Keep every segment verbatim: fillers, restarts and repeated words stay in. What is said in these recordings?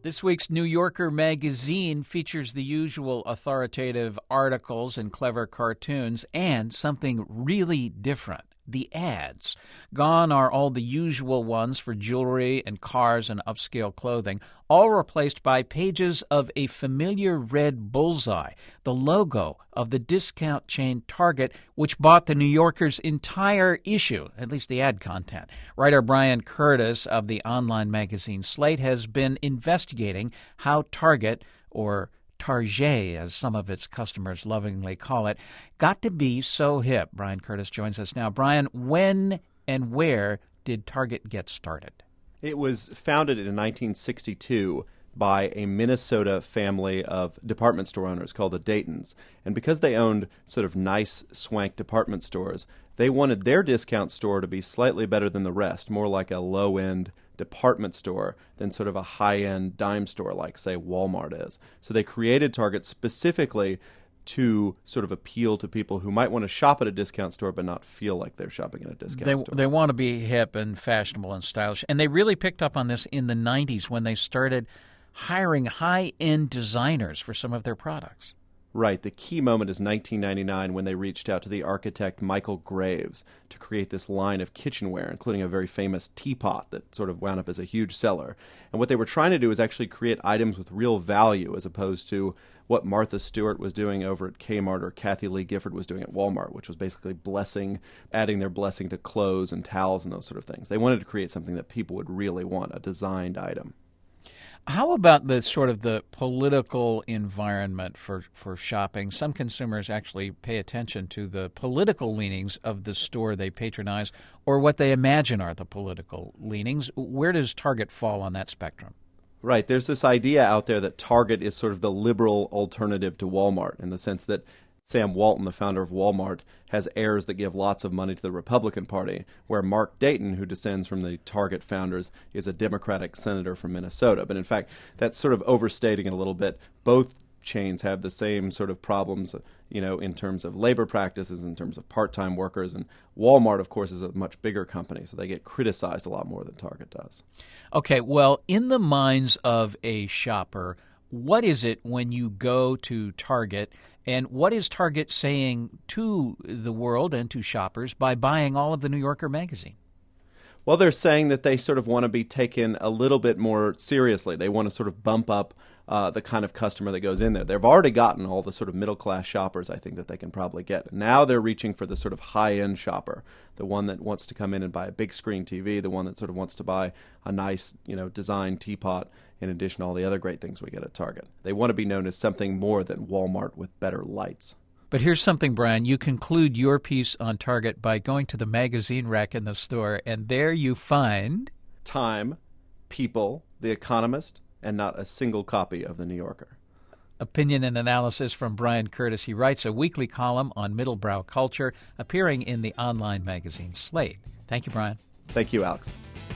This week's New Yorker magazine features the usual authoritative articles and clever cartoons and something really different, the ads. Gone are all the usual ones for jewelry and cars and upscale clothing, all replaced by pages of a familiar red bullseye, the logo of the discount chain Target, which bought the New Yorker's entire issue, at least the ad content. Writer Brian Curtis of the online magazine Slate has been investigating how Target, or Target, as some of its customers lovingly call it, got to be so hip. Brian Curtis joins us now. Brian, when and where did Target get started? It was founded in nineteen sixty-two by a Minnesota family of department store owners called the Daytons. And because they owned sort of nice, swank department stores, they wanted their discount store to be slightly better than the rest, more like a low-end department store than sort of a high-end dime store like, say, Walmart is. So they created Target specifically to sort of appeal to people who might want to shop at a discount store but not feel like they're shopping at a discount they, store. They want to be hip and fashionable and stylish. And they really picked up on this in the nineties when they started hiring high-end designers for some of their products. Right. The key moment is nineteen ninety-nine when they reached out to the architect Michael Graves to create this line of kitchenware, including a very famous teapot that sort of wound up as a huge seller. And what they were trying to do is actually create items with real value as opposed to what Martha Stewart was doing over at Kmart or Kathy Lee Gifford was doing at Walmart, which was basically blessing, adding their blessing to clothes and towels and those sort of things. They wanted to create something that people would really want, a designed item. How about the sort of the political environment for, for shopping? Some consumers actually pay attention to the political leanings of the store they patronize or what they imagine are the political leanings. Where does Target fall on that spectrum? Right. There's this idea out there that Target is sort of the liberal alternative to Walmart in the sense that Sam Walton, the founder of Walmart, has heirs that give lots of money to the Republican Party, where Mark Dayton, who descends from the Target founders, is a Democratic senator from Minnesota. But in fact, that's sort of overstating it a little bit. Both chains have the same sort of problems, you know, in terms of labor practices, in terms of part-time workers. And Walmart, of course, is a much bigger company, so they get criticized a lot more than Target does. Okay, well, in the minds of a shopper, what is it when you go to Target, and what is Target saying to the world and to shoppers by buying all of the New Yorker magazine? Well, they're saying that they sort of want to be taken a little bit more seriously. They want to sort of bump up uh, the kind of customer that goes in there. They've already gotten all the sort of middle-class shoppers, I think, that they can probably get. Now they're reaching for the sort of high-end shopper, the one that wants to come in and buy a big screen T V, the one that sort of wants to buy a nice, you know, designed teapot, in addition to all the other great things we get at Target. They want to be known as something more than Walmart with better lights. But here's something, Brian. You conclude your piece on Target by going to the magazine rack in the store, and there you find Time, People, The Economist, and not a single copy of The New Yorker. Opinion and analysis from Brian Curtis. He writes a weekly column on middlebrow culture, appearing in the online magazine Slate. Thank you, Brian. Thank you, Alex.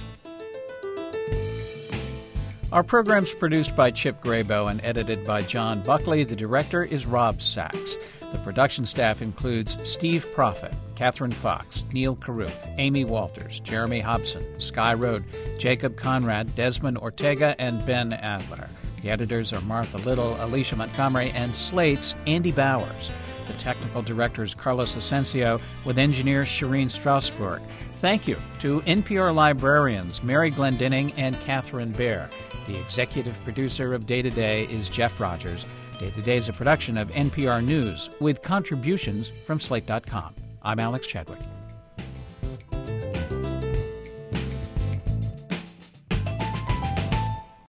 Our program's produced by Chip Graybo and edited by John Buckley. The director is Rob Sachs. The production staff includes Steve Proffitt, Catherine Fox, Neil Carruth, Amy Walters, Jeremy Hobson, Sky Road, Jacob Conrad, Desmond Ortega, and Ben Adler. The editors are Martha Little, Alicia Montgomery, and Slate's Andy Bowers. The technical director is Carlos Asensio, with engineer Shireen Strasburg. Thank you to N P R librarians Mary Glendinning and Catherine Baer. The executive producer of Day to Day is Jeff Rogers. Day to Day is a production of N P R News with contributions from Slate dot com. I'm Alex Chadwick.